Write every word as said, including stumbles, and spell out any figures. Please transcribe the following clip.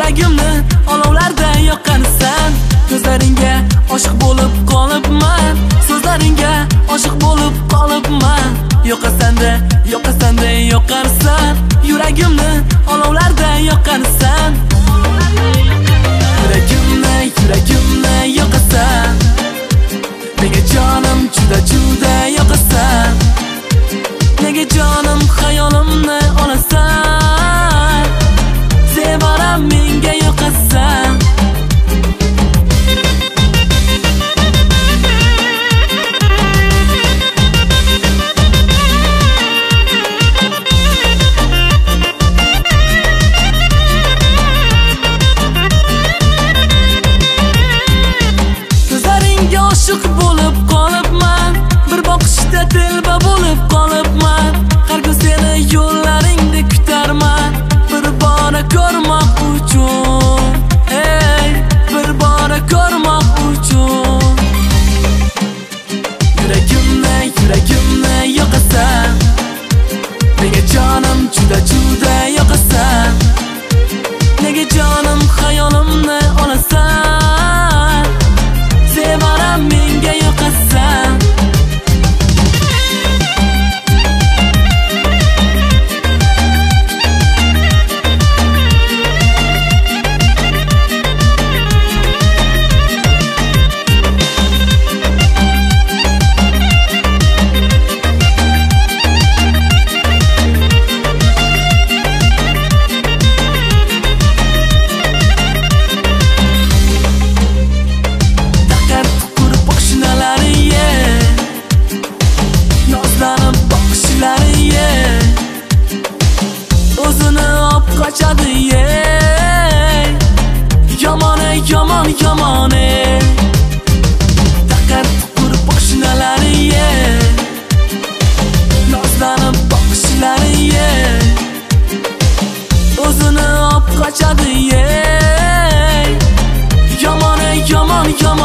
Yuragimni olovlarda yoqqansan. Ko'zlaringga oshiq bo'lib qolibman. So'zlaringga oshiq bo'lib qolibman. Yo'qasanda, yo'qasanda yoqqansan. Yuragimni olovlarda yoqqansan. Yuragimni, yuragimni yoqasan. Nega jonim juda juda yoqasan. Nega jonim xayolimni olasan. Sevaram menga yoqasan. Ko'zlaringga oshiq bo'lib qolibman. Bir boqishda telba bo'lib qolibman. Har kun seni yo'llaringda kutarman. Bir bora ko'rmoq uchun, ey, bir bora ko'rmoq uchun. Yuragimni, yuragimni yoqasan. Nega jonim juda juda yoqasan. Nega jonim xayolimni olasan. Sevaram menga yoqasan. O'zini op qochadi, ey. Yomon, yomon, yomon, ey. Taqir tuqur boshunalari, ey. Nozlanib boqishlari, ey. O'zini op qochadi, ey. Yomon, yomon, yomon.